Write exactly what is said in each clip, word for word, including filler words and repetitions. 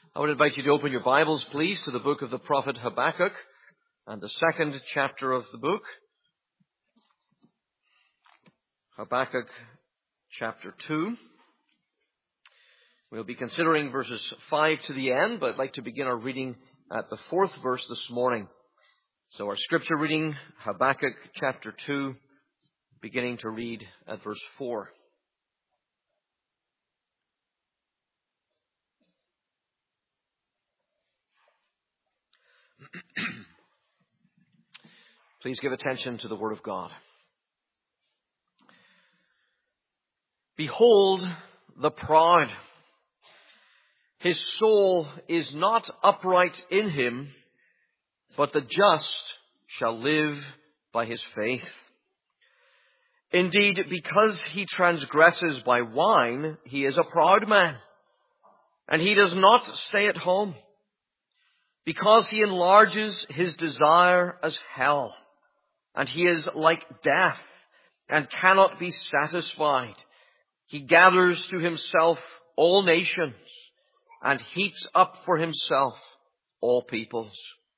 I would invite you to open your Bibles, please, to the book of the prophet Habakkuk and the second chapter of the book. Habakkuk chapter two. We'll be considering verses five to the end, but I'd like to begin our reading at the fourth verse this morning. So our scripture reading, Habakkuk chapter two, beginning to read at verse four. Please give attention to the word of God. Behold the proud. His soul is not upright in him, but the just shall live by his faith. Indeed, because he transgresses by wine, he is a proud man, and he does not stay at home. Because he enlarges his desire as hell, and he is like death, and cannot be satisfied. He gathers to himself all nations, and heaps up for himself all peoples.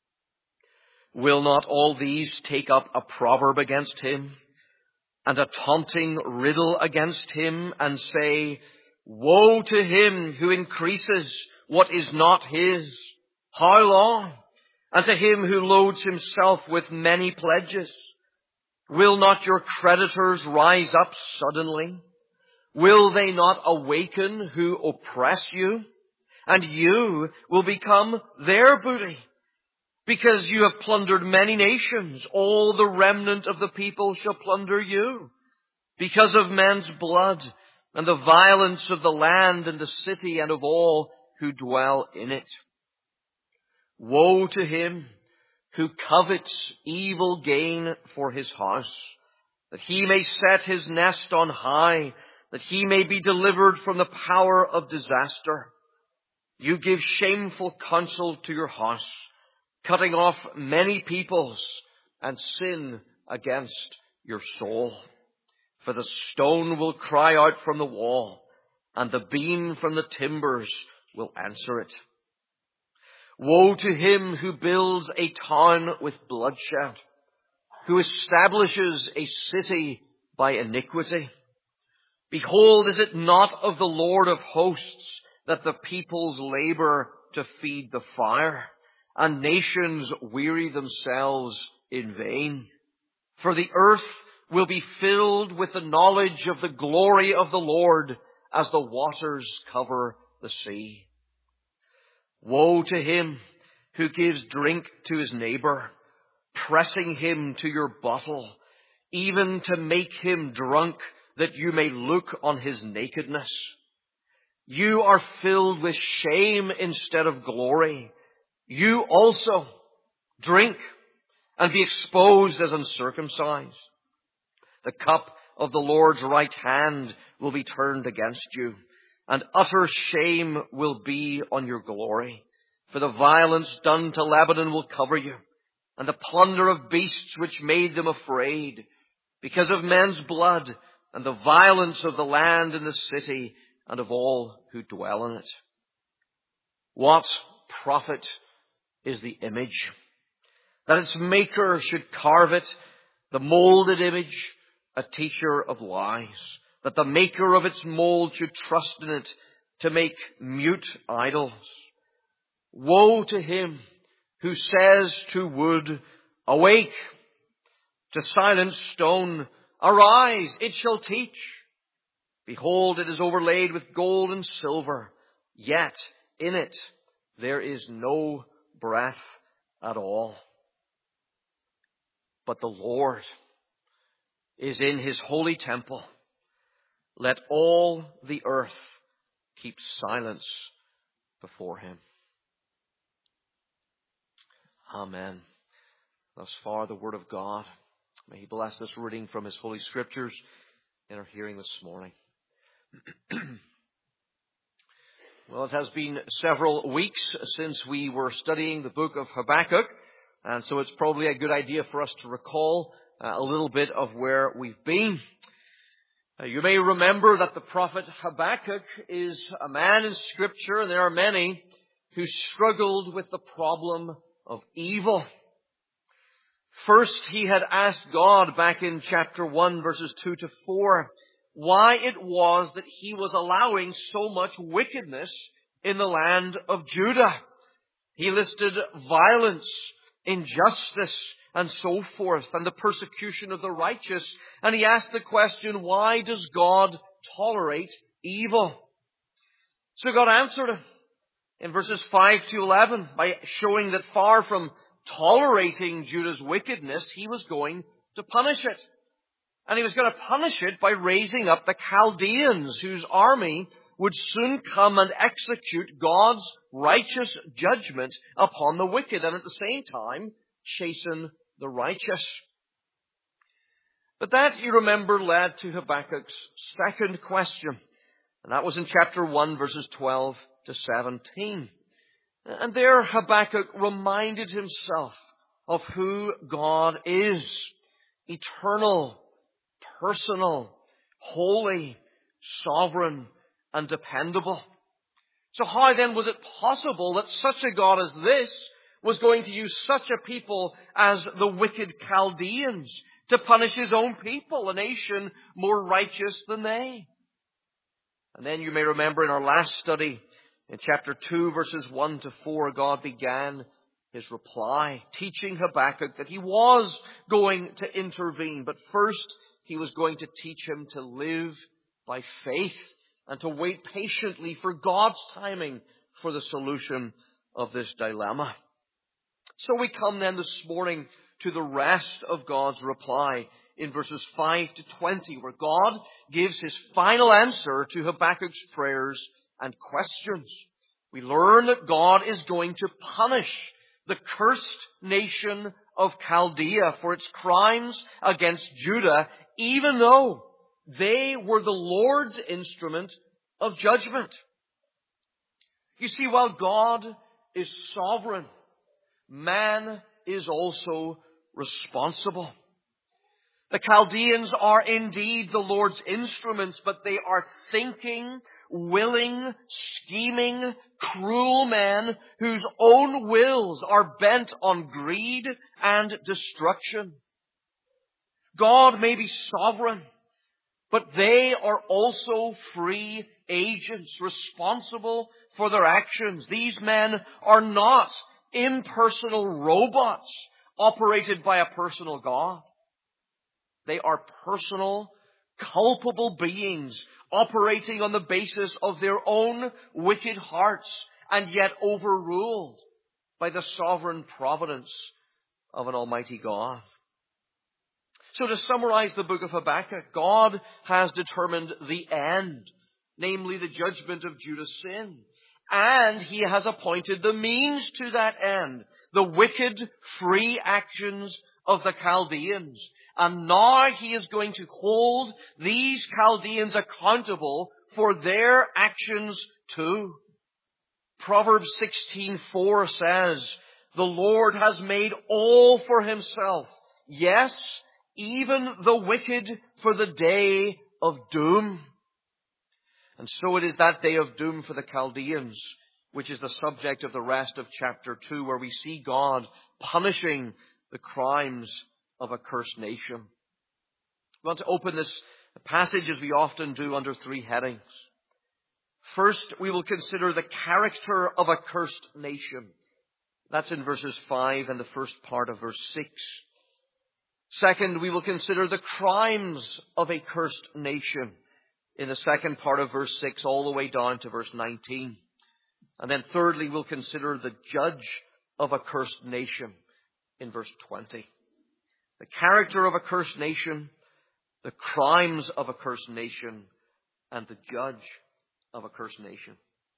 Will not all these take up a proverb against him, and a taunting riddle against him, and say, Woe to him who increases what is not his! How long? And to him who loads himself with many pledges. Will not your creditors rise up suddenly? Will they not awaken who oppress you? And you will become their booty. Because you have plundered many nations, all the remnant of the people shall plunder you. Because of men's blood and the violence of the land and the city and of all who dwell in it. Woe to him who covets evil gain for his house, that he may set his nest on high, that he may be delivered from the power of disaster. You give shameful counsel to your house, cutting off many peoples, and sin against your soul. For the stone will cry out from the wall, and the beam from the timbers will answer it. Woe to him who builds a town with bloodshed, who establishes a city by iniquity. Behold, is it not of the Lord of hosts that the peoples labor to feed the fire, and nations weary themselves in vain? For the earth will be filled with the knowledge of the glory of the Lord as the waters cover the sea. Woe to him who gives drink to his neighbor, pressing him to your bottle, even to make him drunk, that you may look on his nakedness. You are filled with shame instead of glory. You also drink and be exposed as uncircumcised. The cup of the Lord's right hand will be turned against you, and utter shame will be on your glory. For the violence done to Lebanon will cover you, and the plunder of beasts which made them afraid, because of men's blood, and the violence of the land and the city, and of all who dwell in it. What profit is the image, that its maker should carve it, the molded image, a teacher of lies, that the maker of its mold should trust in it to make mute idols? Woe to him who says to wood, Awake! To silent stone, Arise, it shall teach. Behold, it is overlaid with gold and silver, yet in it there is no breath at all. But the Lord is in his holy temple. Let all the earth keep silence before him. Amen. Thus far the word of God. May he bless this reading from his holy scriptures in our hearing this morning. Well, it has been several weeks since we were studying the book of Habakkuk, and so it's probably a good idea for us to recall uh, a little bit of where we've been. Uh, you may remember that the prophet Habakkuk is a man in Scripture, and there are many who struggled with the problem of evil. First, he had asked God back in chapter one, verses two to four, why it was that he was allowing so much wickedness in the land of Judah. He listed violence, injustice, and so forth, and the persecution of the righteous. And he asked the question, why does God tolerate evil? So God answered him in verses five to eleven by showing that far from tolerating Judah's wickedness, he was going to punish it. And he was going to punish it by raising up the Chaldeans, whose army would soon come and execute God's righteous judgment upon the wicked, and at the same time chasten the righteous. But that, you remember, led to Habakkuk's second question. And that was in chapter one, verses twelve to seventeen. And there Habakkuk reminded himself of who God is. Eternal, personal, holy, sovereign, and dependable. So how then was it possible that such a God as this was going to use such a people as the wicked Chaldeans to punish his own people, a nation more righteous than they? And then you may remember in our last study, in chapter two, verses one to four, God began his reply, teaching Habakkuk that he was going to intervene. But first, he was going to teach him to live by faith and to wait patiently for God's timing for the solution of this dilemma. So we come then this morning to the rest of God's reply in verses five to twenty, where God gives his final answer to Habakkuk's prayers and questions. We learn that God is going to punish the cursed nation of Chaldea for its crimes against Judah, even though they were the Lord's instrument of judgment. You see, while God is sovereign, man is also responsible. The Chaldeans are indeed the Lord's instruments, but they are thinking, willing, scheming, cruel men whose own wills are bent on greed and destruction. God may be sovereign, but they are also free agents responsible for their actions. These men are not impersonal robots operated by a personal God. They are personal, culpable beings operating on the basis of their own wicked hearts and yet overruled by the sovereign providence of an almighty God. So to summarize the book of Habakkuk, God has determined the end, namely the judgment of Judah's sin. And he has appointed the means to that end, the wicked, free actions of the Chaldeans. And now he is going to hold these Chaldeans accountable for their actions too. Proverbs sixteen four says, "The Lord has made all for himself, yes, even the wicked for the day of doom." And so it is that day of doom for the Chaldeans, which is the subject of the rest of chapter two, where we see God punishing the crimes of a cursed nation. We want to open this passage, as we often do, under three headings. First, we will consider the character of a cursed nation. That's in verses five and the first part of verse six. Second, we will consider the crimes of a cursed nation in the second part of verse six all the way down to verse nineteen. And then thirdly, we'll consider the judge of a cursed nation in verse twenty. The character of a cursed nation, the crimes of a cursed nation, and the judge of a cursed nation.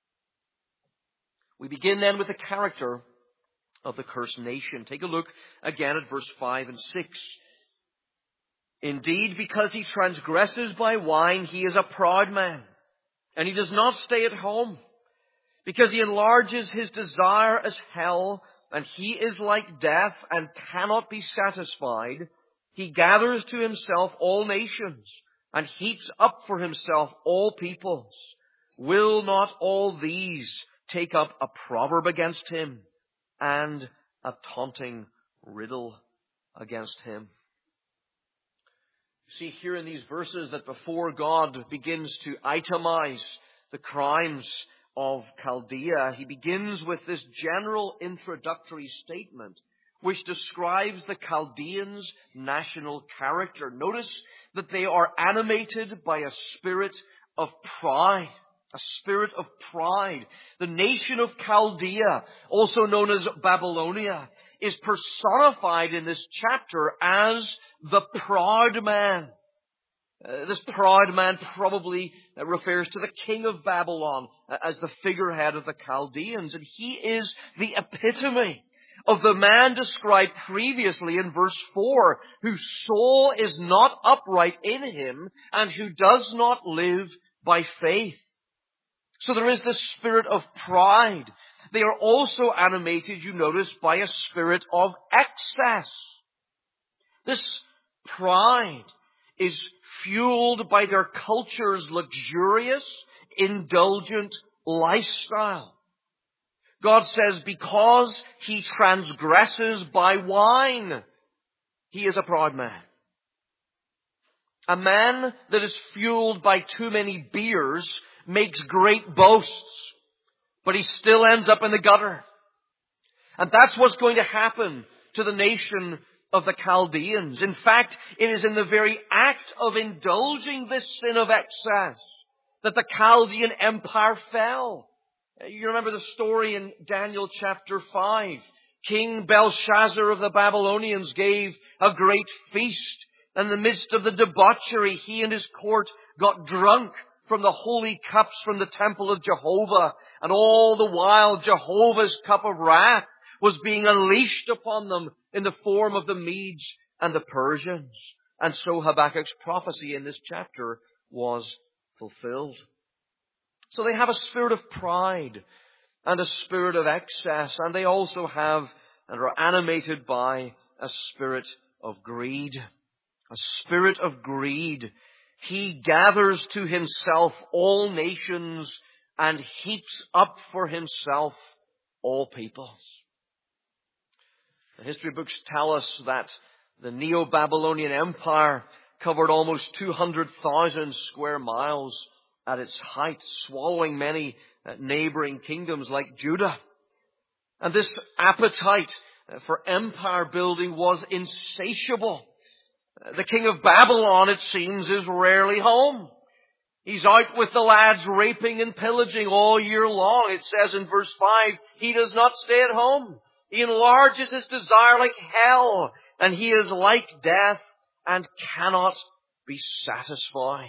We begin then with the character of the cursed nation. Take a look again at verse five and six. "Indeed, because he transgresses by wine, he is a proud man, and he does not stay at home. Because he enlarges his desire as hell, and he is like death and cannot be satisfied. He gathers to himself all nations and heaps up for himself all peoples. Will not all these take up a proverb against him and a taunting riddle against him. You see here in these verses that before God begins to itemize the crimes of Chaldea, he begins with this general introductory statement which describes the Chaldeans' national character. Notice that they are animated by a spirit of pride. A spirit of pride. The nation of Chaldea, also known as Babylonia, is personified in this chapter as the proud man. Uh, this proud man probably uh, refers to the king of Babylon uh, as the figurehead of the Chaldeans. And he is the epitome of the man described previously in verse four, whose soul is not upright in him and who does not live by faith. So there is this spirit of pride. They are also animated, you notice, by a spirit of excess. This pride is fueled by their culture's luxurious, indulgent lifestyle. God says, because he transgresses by wine, he is a proud man. A man that is fueled by too many beers makes great boasts, but he still ends up in the gutter. And that's what's going to happen to the nation of the Chaldeans. In fact, it is in the very act of indulging this sin of excess that the Chaldean Empire fell. You remember the story in Daniel chapter five. King Belshazzar of the Babylonians gave a great feast. In the midst of the debauchery, he and his court got drunk from the holy cups from the temple of Jehovah. And all the while, Jehovah's cup of wrath was being unleashed upon them in the form of the Medes and the Persians. And so Habakkuk's prophecy in this chapter was fulfilled. So they have a spirit of pride and a spirit of excess. And they also have and are animated by a spirit of greed. A spirit of greed. He gathers to himself all nations and heaps up for himself all peoples. The history books tell us that the Neo-Babylonian Empire covered almost two hundred thousand square miles at its height, swallowing many neighboring kingdoms like Judah. And this appetite for empire building was insatiable. The king of Babylon, it seems, is rarely home. He's out with the lads raping and pillaging all year long. It says in verse five, he does not stay at home. He enlarges his desire like hell, and he is like death and cannot be satisfied.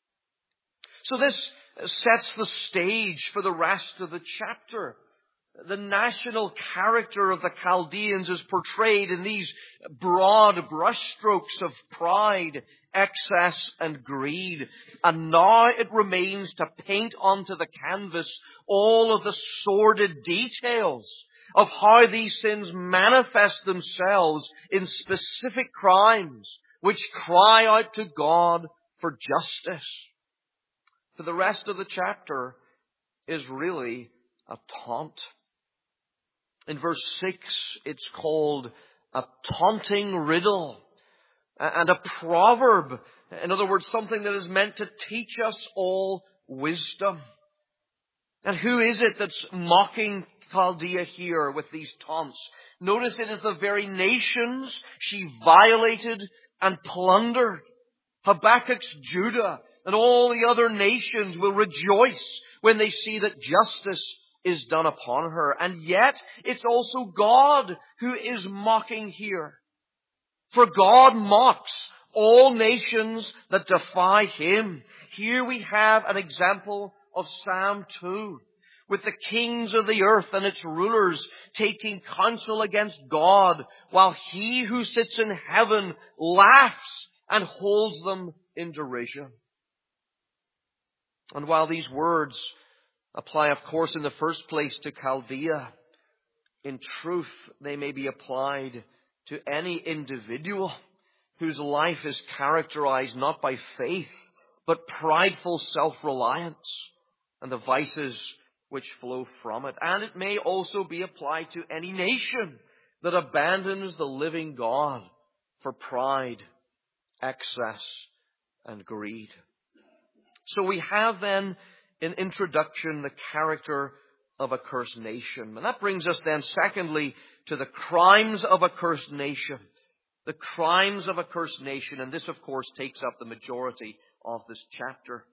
So this sets the stage for the rest of the chapter. The national character of the Chaldeans is portrayed in these broad brushstrokes of pride, excess, and greed. And now it remains to paint onto the canvas all of the sordid details of how these sins manifest themselves in specific crimes which cry out to God for justice. For the rest of the chapter is really a taunt. In verse six, it's called a taunting riddle and a proverb. In other words, something that is meant to teach us all wisdom. And who is it that's mocking Chaldea here with these taunts? Notice it is the very nations she violated and plundered. Habakkuk's Judah and all the other nations will rejoice when they see that justice is done upon her. And yet, it's also God who is mocking here. For God mocks all nations that defy Him. Here we have an example of Psalm two, with the kings of the earth and its rulers taking counsel against God, while He who sits in heaven laughs and holds them in derision. And while these words apply, of course, in the first place to Chaldea, in truth, they may be applied to any individual whose life is characterized not by faith, but prideful self-reliance and the vices which flow from it. And it may also be applied to any nation that abandons the living God for pride, excess, and greed. So we have then, in introduction, the character of a cursed nation. And that brings us then, secondly, to the crimes of a cursed nation. The crimes of a cursed nation. And this, of course, takes up the majority of this chapter.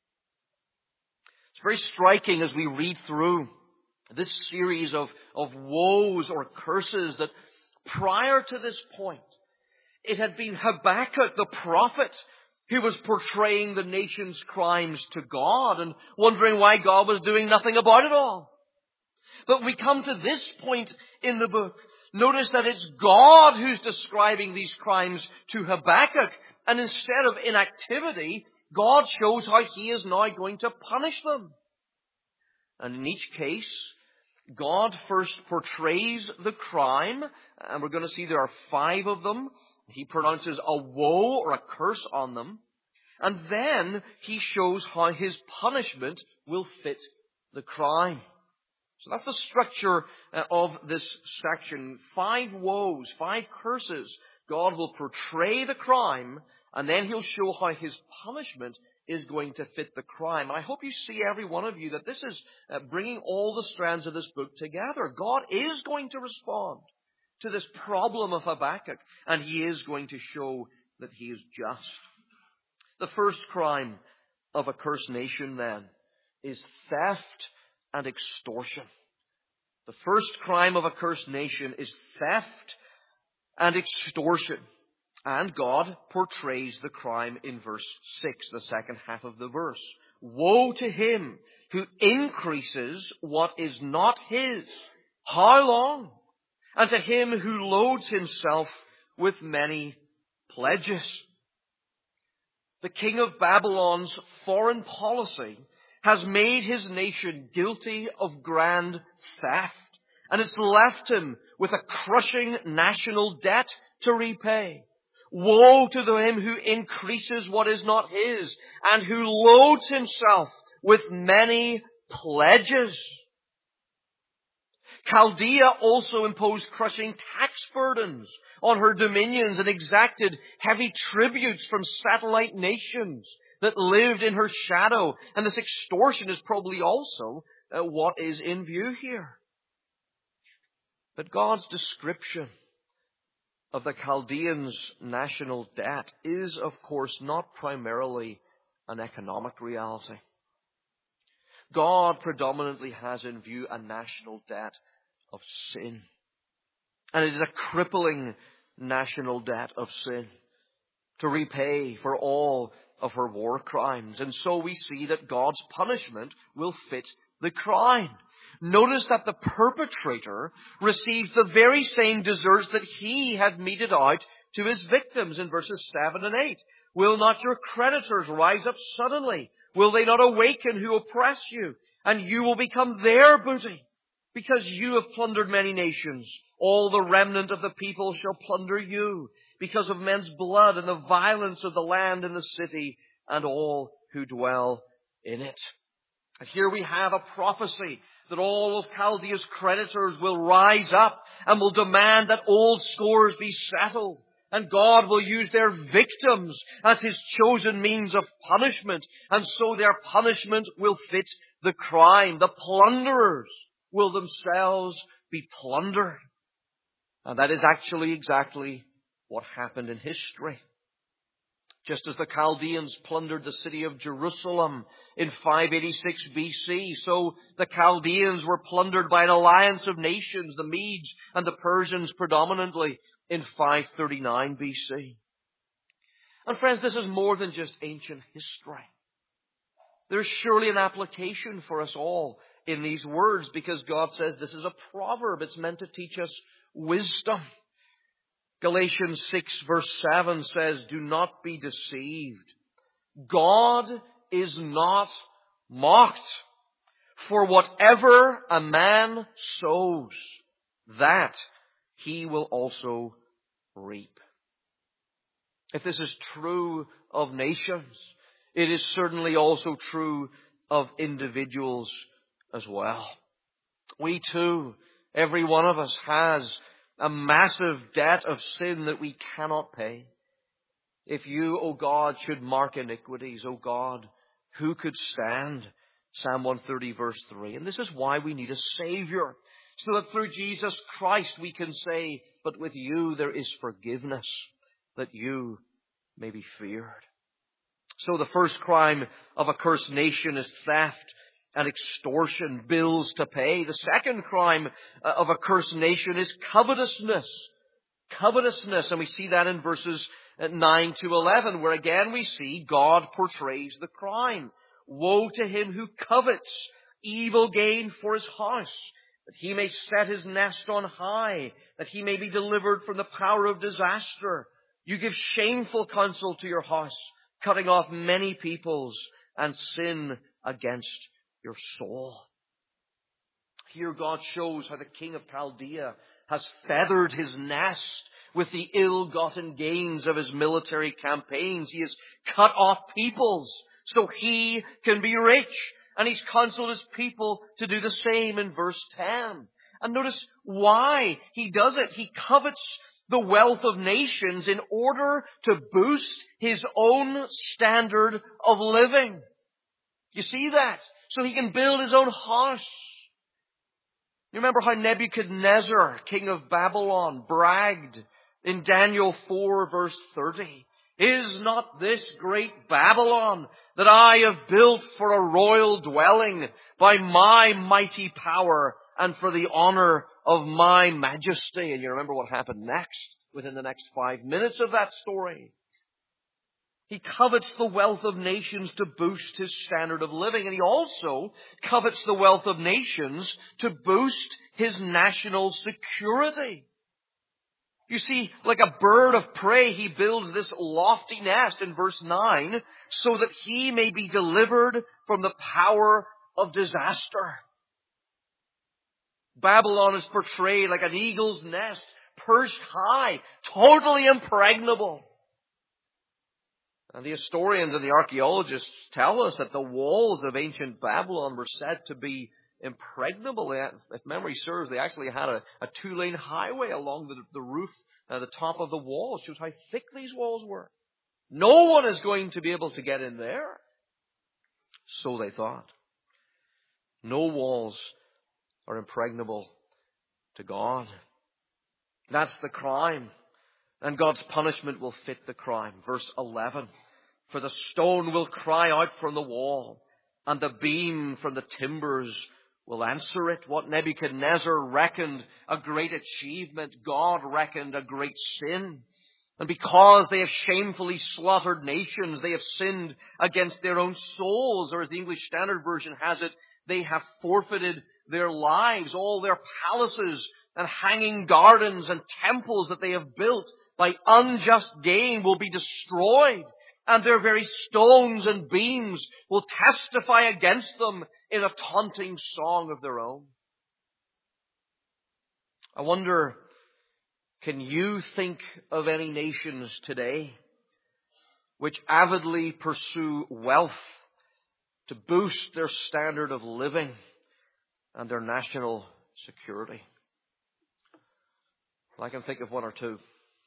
It's very striking as we read through this series of, of woes or curses that prior to this point, it had been Habakkuk, the prophet, who was portraying the nation's crimes to God and wondering why God was doing nothing about it all. But we come to this point in the book. Notice that it's God who's describing these crimes to Habakkuk. And instead of inactivity, God shows how He is now going to punish them. And in each case, God first portrays the crime. And we're going to see there are five of them. He pronounces a woe or a curse on them. And then He shows how His punishment will fit the crime. So that's the structure of this section. Five woes, five curses. God will portray the crime, and then He'll show how His punishment is going to fit the crime. I hope you see, every one of you, that this is bringing all the strands of this book together. God is going to respond to this problem of Habakkuk, and He is going to show that He is just. The first crime of a cursed nation, then, is theft and extortion. The first crime of a cursed nation is theft and extortion. And God portrays the crime in verse six, the second half of the verse. Woe to him who increases what is not his. How long? And to him who loads himself with many pledges. The king of Babylon's foreign policy has made his nation guilty of grand theft, and it's left him with a crushing national debt to repay. Woe to him who increases what is not his, and who loads himself with many pledges. Chaldea also imposed crushing tax burdens on her dominions and exacted heavy tributes from satellite nations that lived in her shadow. And this extortion is probably also uh, what is in view here. But God's description of the Chaldeans' national debt is, of course, not primarily an economic reality. God predominantly has in view a national debt of sin. And it is a crippling national debt of sin to repay for all of her war crimes. And so we see that God's punishment will fit the crime. Notice that the perpetrator receives the very same deserts that he had meted out to his victims in verses seven and eight. Will not your creditors rise up suddenly? Will they not awaken who oppress you? And you will become their booty, because you have plundered many nations. All the remnant of the people shall plunder you, because of men's blood and the violence of the land and the city, and all who dwell in it. And here we have a prophecy that all of Chaldea's creditors will rise up and will demand that old scores be settled. And God will use their victims as His chosen means of punishment. And so their punishment will fit the crime. The plunderers will themselves be plundered. And that is actually exactly what happened in history. Just as the Chaldeans plundered the city of Jerusalem in five eighty-six B C, so the Chaldeans were plundered by an alliance of nations, the Medes and the Persians predominantly, in five thirty-nine B C. And friends, this is more than just ancient history. There's surely an application for us all in these words, because God says this is a proverb. It's meant to teach us wisdom. Galatians six verse seven says, do not be deceived. God is not mocked. For whatever a man sows, that he will also reap. If this is true of nations, it is certainly also true of individuals as well. We too, every one of us, has a massive debt of sin that we cannot pay. If you, O God, should mark iniquities, O God, who could stand? Psalm one thirty verse three. And this is why we need a Savior. So that through Jesus Christ we can say, but with you there is forgiveness, that you may be feared. So the first crime of a cursed nation is theft and extortion, bills to pay. The second crime of a cursed nation is covetousness. Covetousness, and we see that in verses nine to eleven, where again we see God portrays the crime. Woe to him who covets evil gain for his house, that he may set his nest on high, that he may be delivered from the power of disaster. You give shameful counsel to your house, cutting off many peoples, and sin against your soul. Here God shows how the king of Chaldea has feathered his nest with the ill-gotten gains of his military campaigns. He has cut off peoples so he can be rich. And he's counseled his people to do the same in verse ten. And notice why he does it. He covets the wealth of nations in order to boost his own standard of living. You see that? So he can build his own house. You remember how Nebuchadnezzar, king of Babylon, bragged in Daniel four verse thirty. Is not this great Babylon that I have built for a royal dwelling by my mighty power and for the honor of my majesty? And you remember what happened next, within the next five minutes of that story. He covets the wealth of nations to boost his standard of living. And he also covets the wealth of nations to boost his national security. You see, like a bird of prey, he builds this lofty nest in verse nine so that he may be delivered from the power of disaster. Babylon is portrayed like an eagle's nest, perched high, totally impregnable. And the historians and the archaeologists tell us that the walls of ancient Babylon were said to be impregnable. If memory serves, they actually had a, a two-lane highway along the, the roof, uh, the top of the wall. It shows how thick these walls were. No one is going to be able to get in there. So they thought. No walls are impregnable to God. That's the crime. And God's punishment will fit the crime. Verse eleven. For the stone will cry out from the wall, and the beam from the timbers will answer it. What Nebuchadnezzar reckoned a great achievement, God reckoned a great sin. And because they have shamefully slaughtered nations, they have sinned against their own souls. Or as the English Standard Version has it, they have forfeited their lives. All their palaces and hanging gardens and temples that they have built by unjust gain will be destroyed. And their very stones and beams will testify against them in a taunting song of their own. I wonder, can you think of any nations today which avidly pursue wealth to boost their standard of living and their national security? I can think of one or two.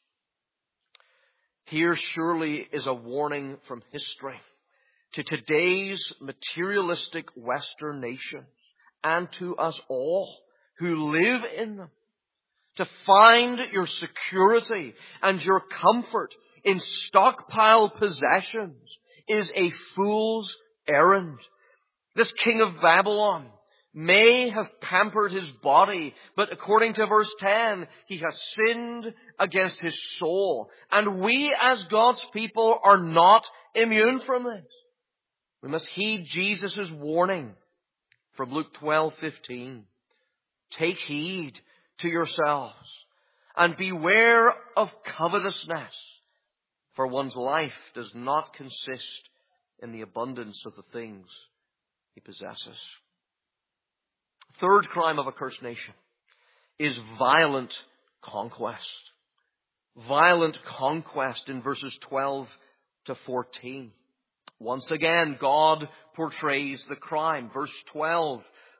Here surely is a warning from history to today's materialistic Western nations and to us all who live in them. To find your security and your comfort in stockpiled possessions is a fool's errand. This king of Babylon may have pampered his body, but according to verse ten, he has sinned against his soul. And we as God's people are not immune from this. We must heed Jesus' warning from Luke twelve fifteen. Take heed to yourselves and beware of covetousness, for one's life does not consist in the abundance of the things he possesses. Third crime of a cursed nation is violent conquest. Violent conquest in verses twelve to fourteen. Once again, God portrays the crime. Verse twelve.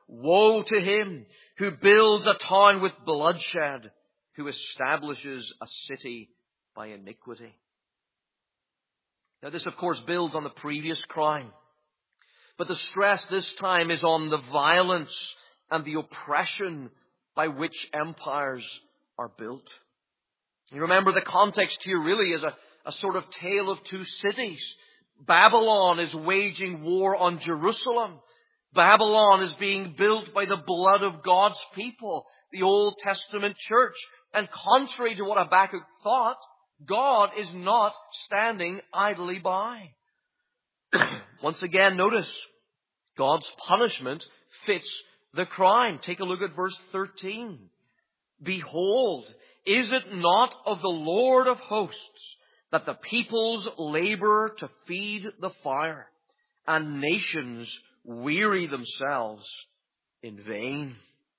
Woe to him who builds a town with bloodshed, who establishes a city by iniquity. Now this, of course, builds on the previous crime. But the stress this time is on the violence and the oppression by which empires are built. You remember the context here really is a, a sort of tale of two cities. Babylon is waging war on Jerusalem. Babylon is being built by the blood of God's people, the Old Testament church. And contrary to what Habakkuk thought, God is not standing idly by. Once again, notice, God's punishment fits the crime. Take a look at verse thirteen. Behold, is it not of the Lord of hosts that the peoples labor to feed the fire, and nations weary themselves in vain?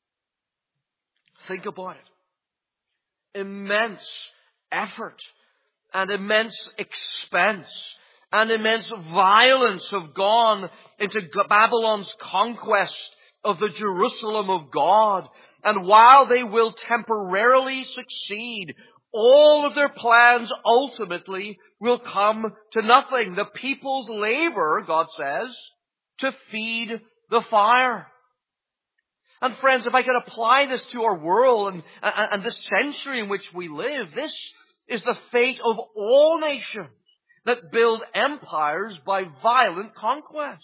Think about it. Immense effort and immense expense and immense violence have gone into Babylon's conquest of the Jerusalem of God. And while they will temporarily succeed, all of their plans ultimately will come to nothing. The people's labor, God says, to feed the fire. And friends, if I could apply this to our world and, and, and the century in which we live, this is the fate of all nations that build empires by violent conquest.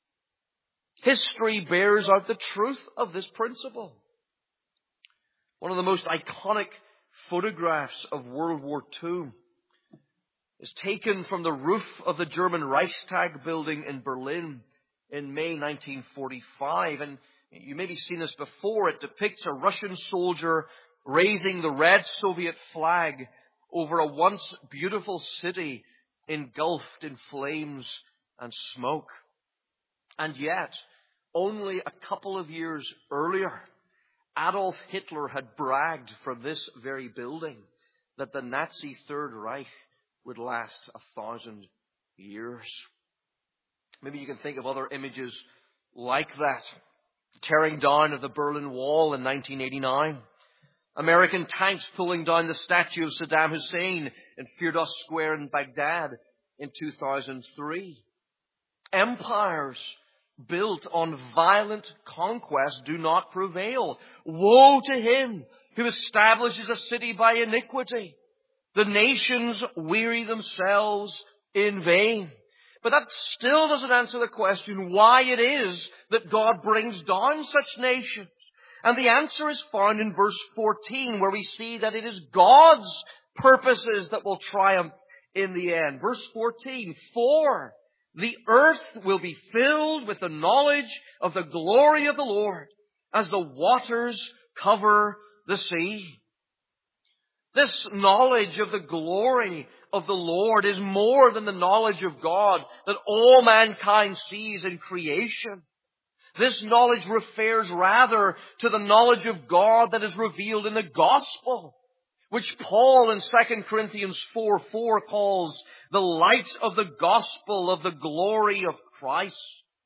History bears out the truth of this principle. One of the most iconic photographs of World War Two is taken from the roof of the German Reichstag building in Berlin in May nineteen forty-five. And you may have seen this before. It depicts a Russian soldier raising the red Soviet flag over a once beautiful city engulfed in flames and smoke. And yet, only a couple of years earlier, Adolf Hitler had bragged from this very building that the Nazi Third Reich would last a thousand years. Maybe you can think of other images like that. Tearing down of the Berlin Wall in nineteen eighty-nine. American tanks pulling down the statue of Saddam Hussein in Firdos Square in Baghdad in two thousand three. Empires built on violent conquest do not prevail. Woe to him who establishes a city by iniquity. The nations weary themselves in vain. But that still doesn't answer the question why it is that God brings down such nations. And the answer is found in verse fourteen, where we see that it is God's purposes that will triumph in the end. Verse fourteen, for the earth will be filled with the knowledge of the glory of the Lord as the waters cover the sea. This knowledge of the glory of the Lord is more than the knowledge of God that all mankind sees in creation. This knowledge refers rather to the knowledge of God that is revealed in the gospel, which Paul in Second Corinthians four four calls the light of the gospel of the glory of Christ.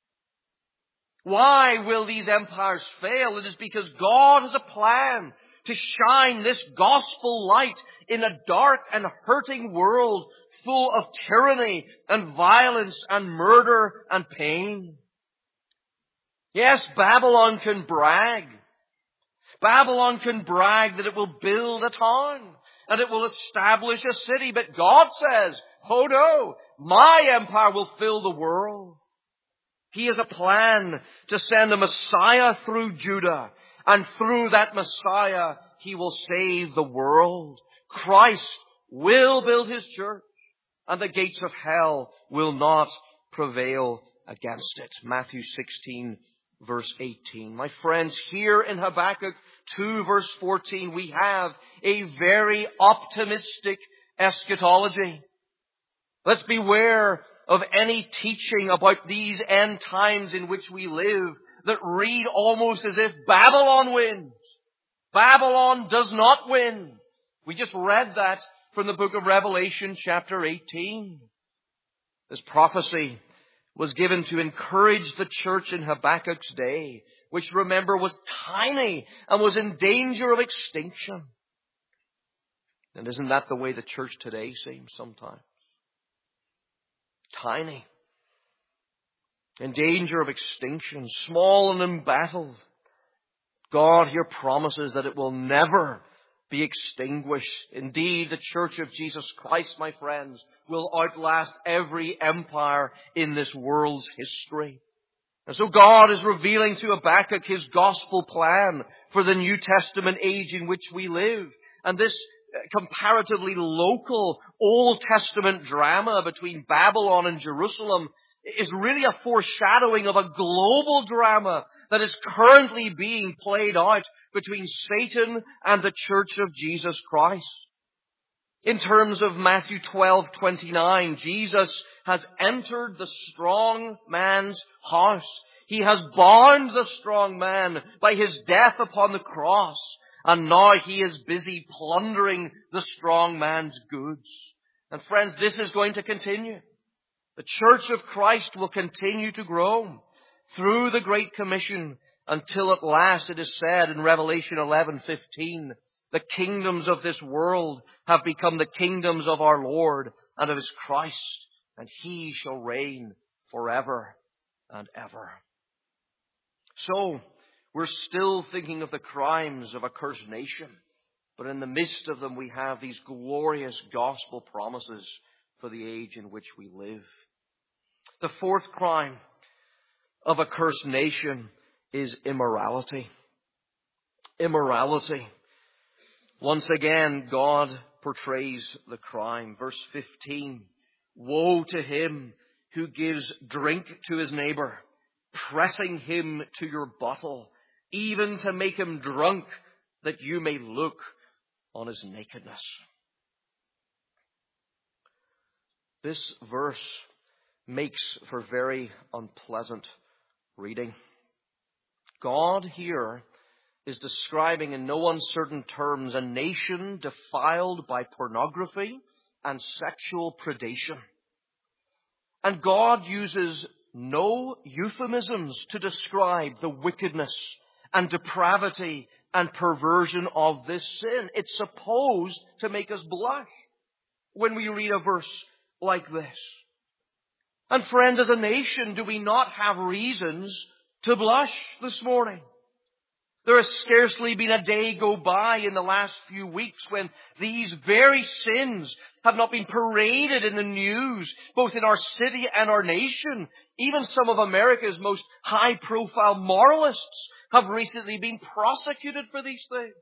Why will these empires fail? It is because God has a plan to shine this gospel light in a dark and hurting world full of tyranny and violence and murder and pain. Yes, Babylon can brag. Babylon can brag that it will build a town and it will establish a city. But God says, oh no, my empire will fill the world. He has a plan to send a Messiah through Judah. And through that Messiah, He will save the world. Christ will build His church, and the gates of hell will not prevail against it. Matthew sixteen, verse eighteen. My friends, here in Habakkuk two, verse fourteen, we have a very optimistic eschatology. Let's beware of any teaching about these end times in which we live that read almost as if Babylon wins. Babylon does not win. We just read that from the book of Revelation, chapter eighteen. This prophecy was given to encourage the church in Habakkuk's day which, remember, was tiny and was in danger of extinction. And isn't that the way the church today seems sometimes? Tiny, in danger of extinction, small and embattled. God here promises that it will never be extinguished. Indeed, the Church of Jesus Christ, my friends, will outlast every empire in this world's history. And so God is revealing to Habakkuk His gospel plan for the New Testament age in which we live. And this comparatively local Old Testament drama between Babylon and Jerusalem is really a foreshadowing of a global drama that is currently being played out between Satan and the Church of Jesus Christ. In terms of Matthew twelve twenty-nine, Jesus has entered the strong man's house. He has bound the strong man by His death upon the cross. And now He is busy plundering the strong man's goods. And friends, this is going to continue. The Church of Christ will continue to grow through the Great Commission until at last it is said in Revelation eleven fifteen, the kingdoms of this world have become the kingdoms of our Lord and of His Christ, and He shall reign forever and ever. So, we're still thinking of the crimes of a cursed nation, but in the midst of them we have these glorious gospel promises for the age in which we live. The fourth crime of a cursed nation is immorality. Immorality. Once again, God portrays the crime. Verse fifteen, woe to him who gives drink to his neighbor, pressing him to your bottle, even to make him drunk, that you may look on his nakedness. This verse makes for very unpleasant reading. God here is describing in no uncertain terms a nation defiled by pornography and sexual predation. And God uses no euphemisms to describe the wickedness and depravity and perversion of this sin. It's supposed to make us blush when we read a verse like this. And friends, as a nation, do we not have reasons to blush this morning? There has scarcely been a day go by in the last few weeks when these very sins have not been paraded in the news, both in our city and our nation. Even some of America's most high-profile moralists have recently been prosecuted for these things.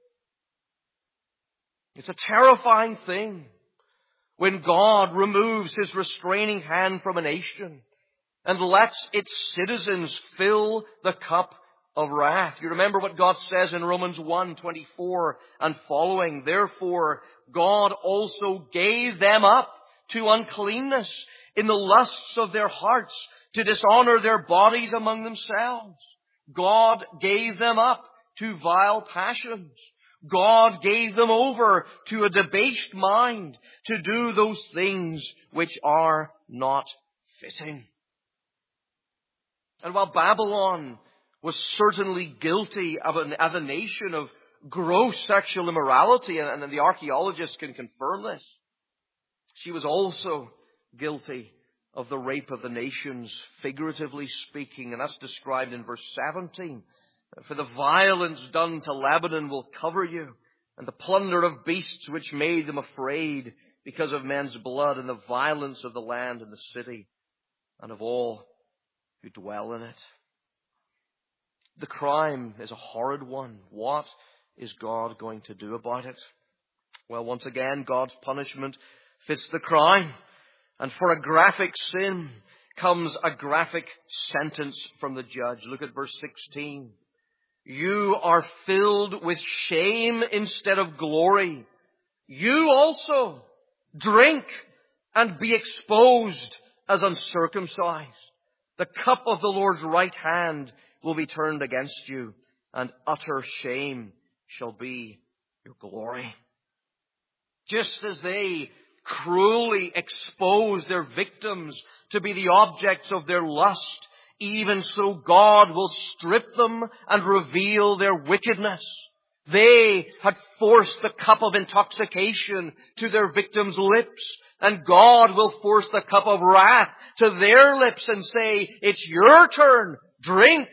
It's a terrifying thing when God removes His restraining hand from a nation and lets its citizens fill the cup of wrath. You remember what God says in Romans one twenty-four and following. Therefore, God also gave them up to uncleanness in the lusts of their hearts, to dishonor their bodies among themselves. God gave them up to vile passions. God gave them over to a debased mind to do those things which are not fitting. And while Babylon was certainly guilty of an, as a nation of gross sexual immorality, and, and the archaeologists can confirm this, she was also guilty of the rape of the nations, figuratively speaking, and that's described in verse seventeen. For the violence done to Lebanon will cover you, and the plunder of beasts which made them afraid because of men's blood, and the violence of the land and the city, and of all who dwell in it. The crime is a horrid one. What is God going to do about it? Well, once again, God's punishment fits the crime. And for a graphic sin comes a graphic sentence from the judge. Look at verse sixteen. You are filled with shame instead of glory. You also drink and be exposed as uncircumcised. The cup of the Lord's right hand will be turned against you, and utter shame shall be your glory. Just as they cruelly expose their victims to be the objects of their lust even so God will strip them and reveal their wickedness. They had forced the cup of intoxication to their victims' lips, and God will force the cup of wrath to their lips and say, it's your turn, drink.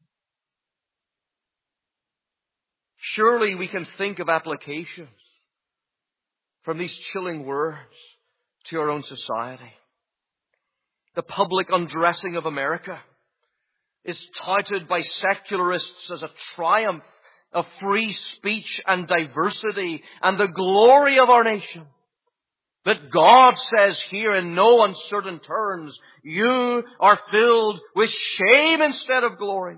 Surely we can think of applications from these chilling words to our own society. The public undressing of America is touted by secularists as a triumph of free speech and diversity and the glory of our nation. But God says here in no uncertain terms, you are filled with shame instead of glory.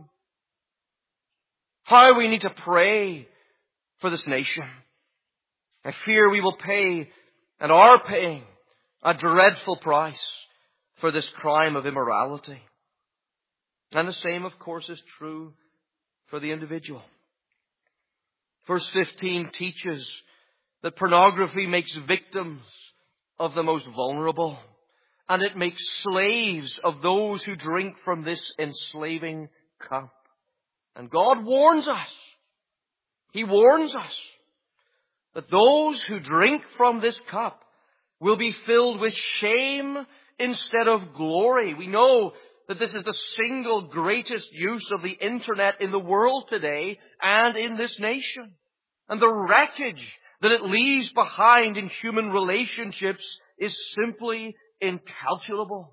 How we need to pray for this nation. I fear we will pay and are paying a dreadful price for this crime of immorality. And the same, of course, is true for the individual. Verse fifteen teaches that pornography makes victims of the most vulnerable, and it makes slaves of those who drink from this enslaving cup. And God warns us. He warns us that those who drink from this cup will be filled with shame instead of glory. We know that this is the single greatest use of the internet in the world today and in this nation. And the wreckage that it leaves behind in human relationships is simply incalculable.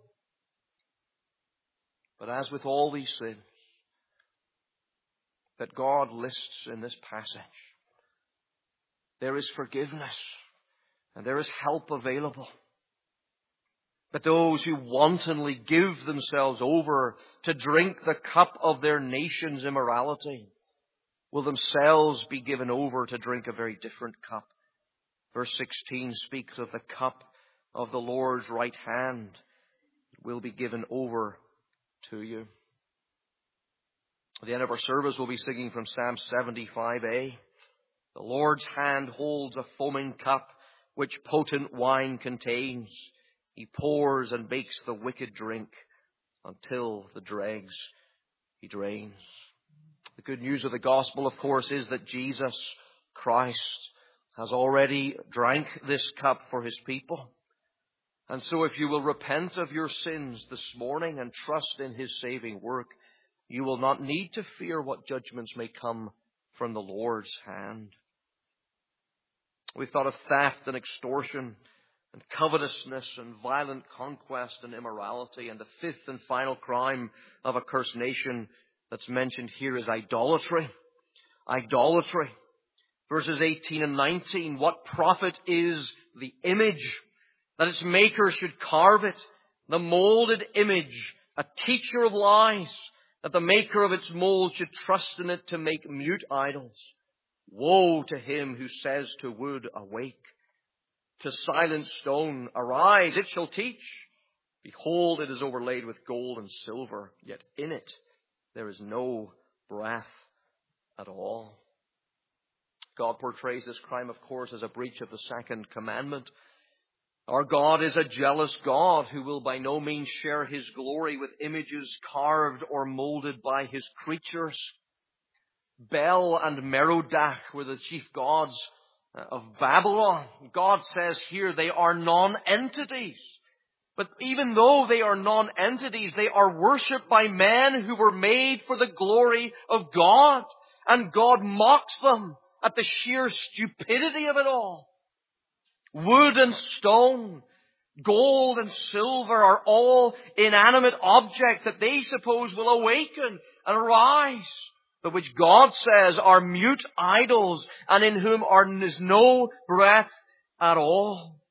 But as with all these sins that God lists in this passage, there is forgiveness and there is help available. But those who wantonly give themselves over to drink the cup of their nation's immorality will themselves be given over to drink a very different cup. Verse sixteen speaks of the cup of the Lord's right hand. It will be given over to you. At the end of our service, we'll be singing from Psalm seventy-five A. The Lord's hand holds a foaming cup which potent wine contains. He pours and makes the wicked drink until the dregs he drains. The good news of the gospel, of course, is that Jesus Christ has already drank this cup for his people. And so if you will repent of your sins this morning and trust in his saving work, you will not need to fear what judgments may come from the Lord's hand. We've thought of theft and extortion and covetousness and violent conquest and immorality. And the fifth and final crime of a cursed nation that's mentioned here is idolatry. Idolatry. Verses eighteen and nineteen. What profit is the image that its maker should carve it? The molded image, a teacher of lies, that the maker of its mold should trust in it to make mute idols. Woe to him who says to wood, awake, to silent stone, arise, it shall teach. Behold, it is overlaid with gold and silver, yet in it there is no breath at all. God portrays this crime, of course, as a breach of the second commandment. Our God is a jealous God who will by no means share his glory with images carved or molded by his creatures. Bel and Merodach were the chief gods of Babylon. God says here they are non-entities. But even though they are non-entities, they are worshipped by men who were made for the glory of God. And God mocks them at the sheer stupidity of it all. Wood and stone, gold and silver are all inanimate objects that they suppose will awaken and arise, but which God says are mute idols and in whom are, is no breath at all.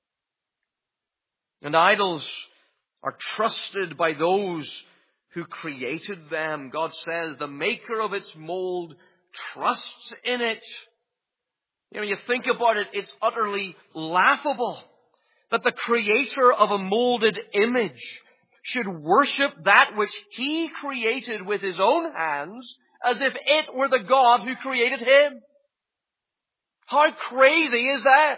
And idols are trusted by those who created them. God says the maker of its mold trusts in it. You know, when you think about it, it's utterly laughable that the creator of a molded image should worship that which he created with his own hands as if it were the God who created him. How crazy is that?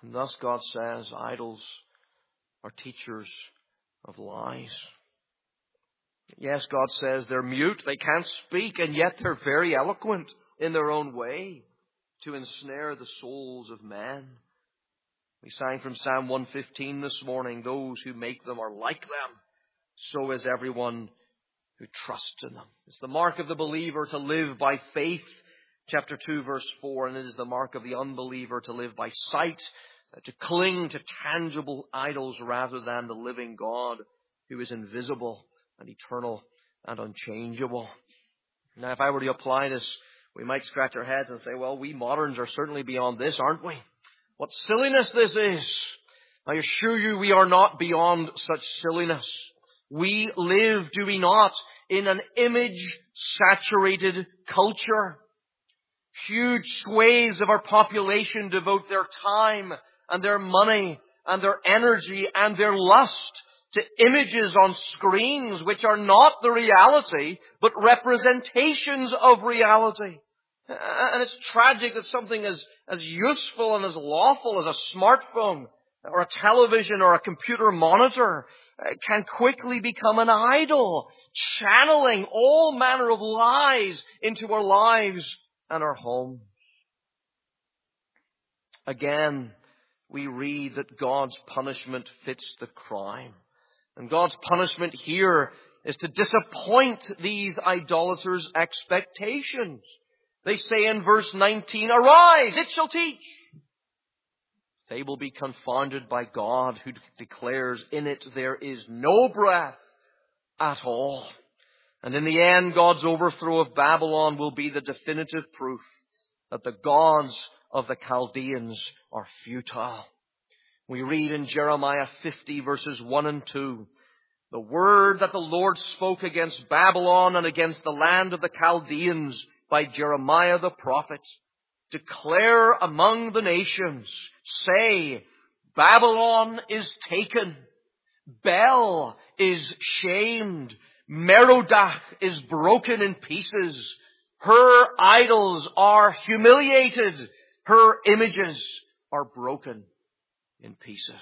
And thus God says, idols are teachers of lies. Yes, God says they're mute, they can't speak, and yet they're very eloquent in their own way to ensnare the souls of men. We sang from Psalm one fifteen this morning, those who make them are like them. So is everyone who trusts in them. It's the mark of the believer to live by faith, chapter two, verse four, and it is the mark of the unbeliever to live by sight, to cling to tangible idols rather than the living God who is invisible and eternal and unchangeable. Now, if I were to apply this, we might scratch our heads and say, well, we moderns are certainly beyond this, aren't we? What silliness this is. I assure you we are not beyond such silliness. We live, do we not, in an image-saturated culture. Huge swathes of our population devote their time and their money and their energy and their lust to images on screens which are not the reality, but representations of reality. And it's tragic that something as, as useful and as lawful as a smartphone or a television or a computer monitor can quickly become an idol, channeling all manner of lies into our lives and our homes. Again, we read that God's punishment fits the crime. And God's punishment here is to disappoint these idolaters' expectations. They say in verse nineteen, arise, it shall teach. They will be confounded by God, who declares in it there is no breath at all. And in the end, God's overthrow of Babylon will be the definitive proof that the gods of the Chaldeans are futile. We read in Jeremiah fifty verses one and two, the word that the Lord spoke against Babylon and against the land of the Chaldeans by Jeremiah the prophet. Declare among the nations, say, Babylon is taken, Bel is shamed, Merodach is broken in pieces, her idols are humiliated, her images are broken in pieces.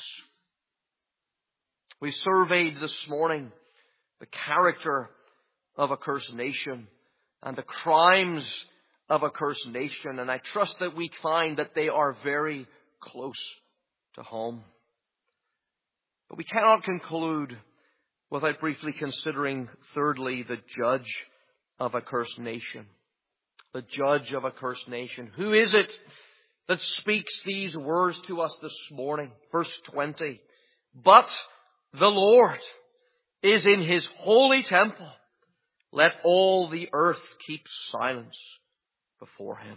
We surveyed this morning the character of a cursed nation and the crimes of a cursed nation, and I trust that we find that they are very close to home. But we cannot conclude without briefly considering, thirdly, the judge of a cursed nation. The judge of a cursed nation. Who is it that speaks these words to us this morning? Verse twenty. But the Lord is in His holy temple. Let all the earth keep silence before Him.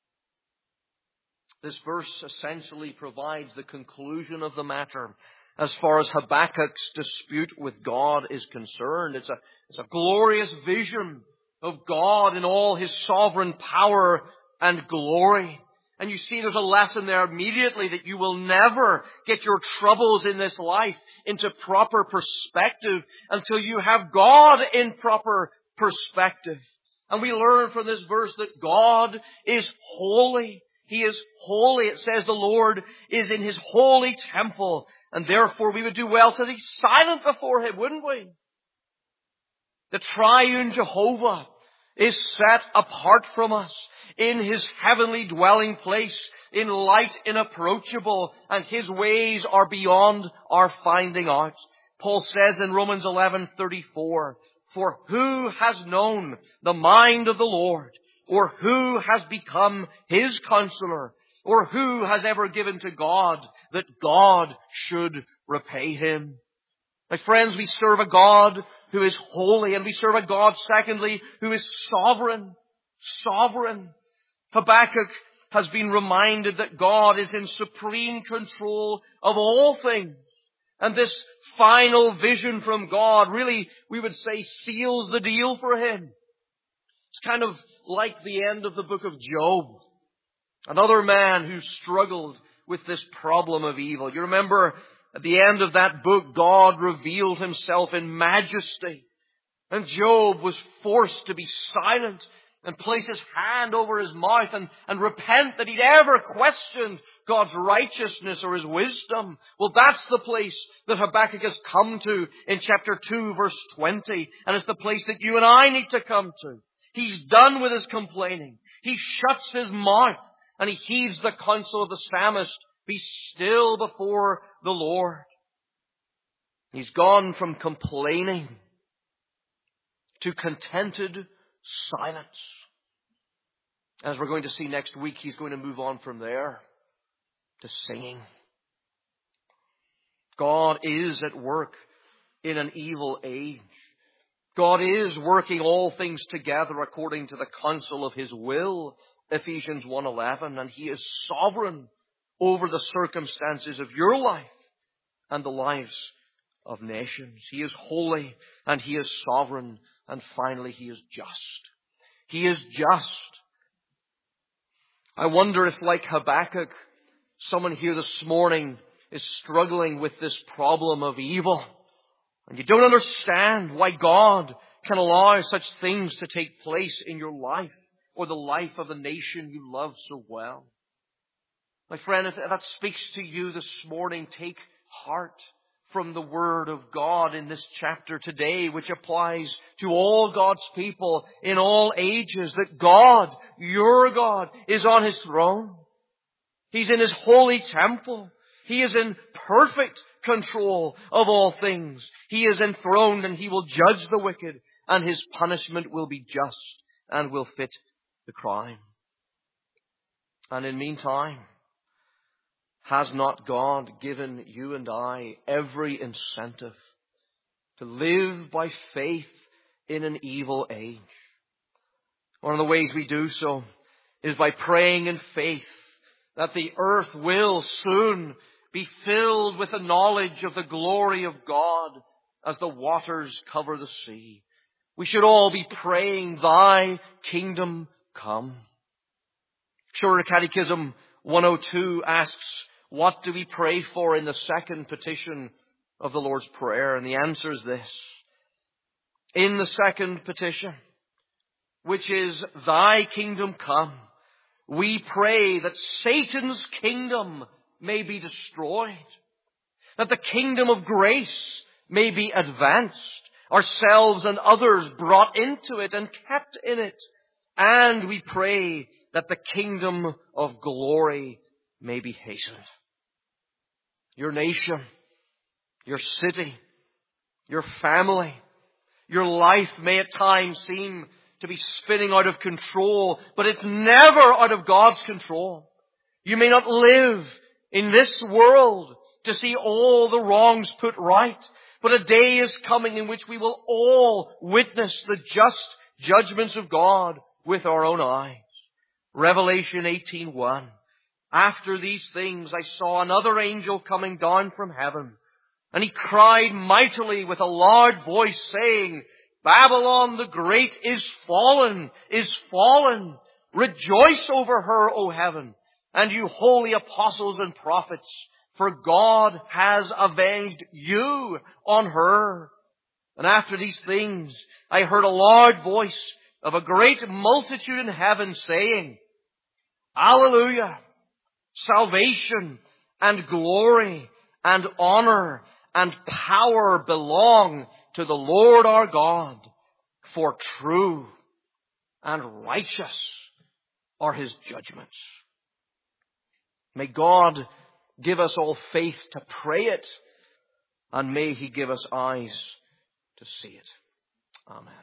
This verse essentially provides the conclusion of the matter as far as Habakkuk's dispute with God is concerned. It's a, it's a glorious vision of God in all His sovereign power and glory. And you see there's a lesson there immediately that you will never get your troubles in this life into proper perspective until you have God in proper perspective. And we learn from this verse that God is holy. He is holy. It says the Lord is in His holy temple. And therefore we would do well to be silent before Him, wouldn't we? The triune Jehovah is set apart from us in His heavenly dwelling place, in light inapproachable, and His ways are beyond our finding out. Paul says in Romans eleven thirty-four, for who has known the mind of the Lord, or who has become His counselor, or who has ever given to God that God should repay him? My friends, we serve a God who is holy, and we serve a God, secondly, who is sovereign. Sovereign. Habakkuk has been reminded that God is in supreme control of all things. And this final vision from God really, we would say, seals the deal for him. It's kind of like the end of the book of Job. Another man who struggled with this problem of evil. You remember at the end of that book, God revealed Himself in majesty. And Job was forced to be silent and place his hand over his mouth and, and repent that he'd ever questioned God's righteousness or His wisdom. Well, that's the place that Habakkuk has come to in chapter two, verse twenty. And it's the place that you and I need to come to. He's done with his complaining. He shuts his mouth and he heeds the counsel of the psalmist. Be still before the Lord. He's gone from complaining to contented silence. As we're going to see next week, he's going to move on from there to singing. God is at work in an evil age. God is working all things together according to the counsel of His will, Ephesians one eleven, and He is sovereign over the circumstances of your life and the lives of nations. He is holy and He is sovereign, and finally He is just. He is just. I wonder if, like Habakkuk, someone here this morning is struggling with this problem of evil. And you don't understand why God can allow such things to take place in your life or the life of the nation you love so well. My friend, if that speaks to you this morning, take heart from the Word of God in this chapter today, which applies to all God's people in all ages, that God, your God, is on His throne. He's in His holy temple. He is in perfect control of all things. He is enthroned and He will judge the wicked, and His punishment will be just and will fit the crime. And in the meantime, has not God given you and I every incentive to live by faith in an evil age? One of the ways we do so is by praying in faith that the earth will soon be filled with the knowledge of the glory of God as the waters cover the sea. We should all be praying, Thy kingdom come. Shorter Catechism one oh two asks, what do we pray for in the second petition of the Lord's Prayer? And the answer is this. In the second petition, which is Thy kingdom come, we pray that Satan's kingdom may be destroyed, that the kingdom of grace may be advanced, ourselves and others brought into it and kept in it, and we pray that the kingdom of glory may be hastened. Your nation, your city, your family, your life may at times seem to be spinning out of control, but it's never out of God's control. You may not live in this world to see all the wrongs put right, but a day is coming in which we will all witness the just judgments of God with our own eyes. Revelation eighteen one. After these things I saw another angel coming down from heaven, and he cried mightily with a loud voice, saying, Babylon the great is fallen, is fallen. Rejoice over her, O heaven, and you holy apostles and prophets, for God has avenged you on her. And after these things I heard a loud voice of a great multitude in heaven saying, Alleluia! Salvation and glory and honor and power belong to the Lord our God, for true and righteous are His judgments. May God give us all faith to pray it, and may He give us eyes to see it. Amen.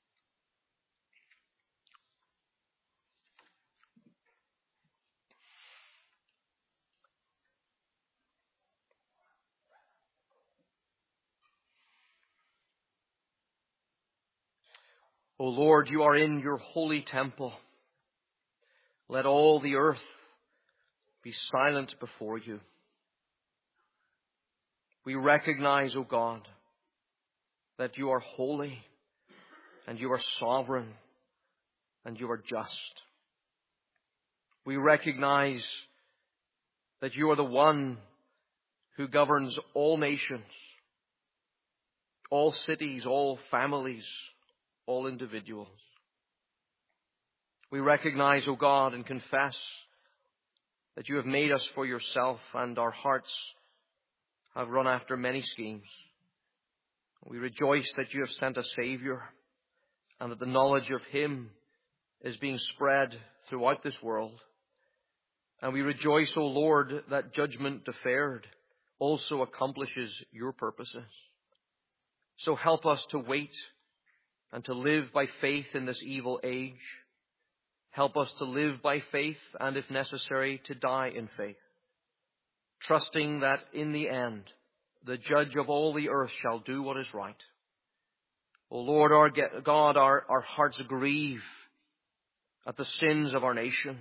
O Lord, you are in your holy temple. Let all the earth be silent before you. We recognize, O God, that you are holy and you are sovereign and you are just. We recognize that you are the one who governs all nations, all cities, all families, all individuals. We recognize, O God, and confess that you have made us for yourself, and our hearts have run after many schemes. We rejoice that you have sent a Savior, and that the knowledge of him is being spread throughout this world. And we rejoice, O Lord, that judgment deferred also accomplishes your purposes. So help us to wait and to live by faith in this evil age. Help us to live by faith, and if necessary, to die in faith, trusting that in the end, the judge of all the earth shall do what is right. O Lord our God, our, our hearts grieve at the sins of our nation.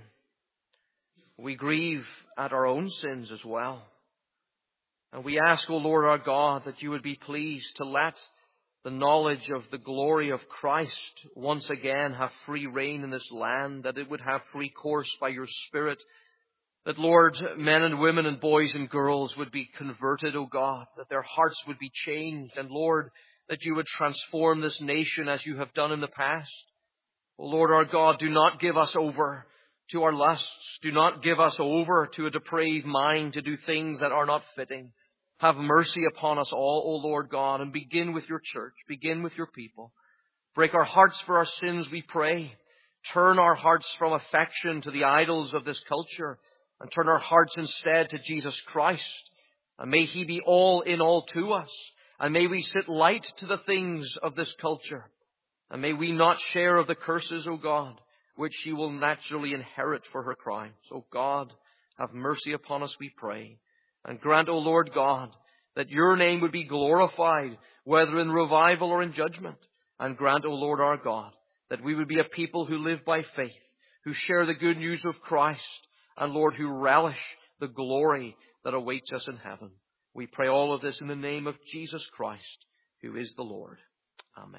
We grieve at our own sins as well. And we ask, O Lord our God, that you would be pleased to let the knowledge of the glory of Christ once again have free reign in this land, that it would have free course by your Spirit, that, Lord, men and women and boys and girls would be converted, O God, that their hearts would be changed, and, Lord, that you would transform this nation as you have done in the past. O Lord our God, do not give us over to our lusts. Do not give us over to a depraved mind to do things that are not fitting. Have mercy upon us all, O Lord God, and begin with your church. Begin with your people. Break our hearts for our sins, we pray. Turn our hearts from affection to the idols of this culture, and turn our hearts instead to Jesus Christ. And may he be all in all to us. And may we sit light to the things of this culture. And may we not share of the curses, O God, which she will naturally inherit for her crimes. O God, have mercy upon us, we pray. And grant, O Lord God, that your name would be glorified, whether in revival or in judgment. And grant, O Lord our God, that we would be a people who live by faith, who share the good news of Christ, and, Lord, who relish the glory that awaits us in heaven. We pray all of this in the name of Jesus Christ, who is the Lord. Amen.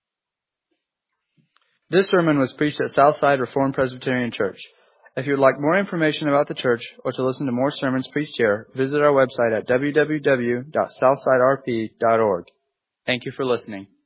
This sermon was preached at Southside Reformed Presbyterian Church. If you would like more information about the church or to listen to more sermons preached here, visit our website at w w w dot southside r p dot org. Thank you for listening.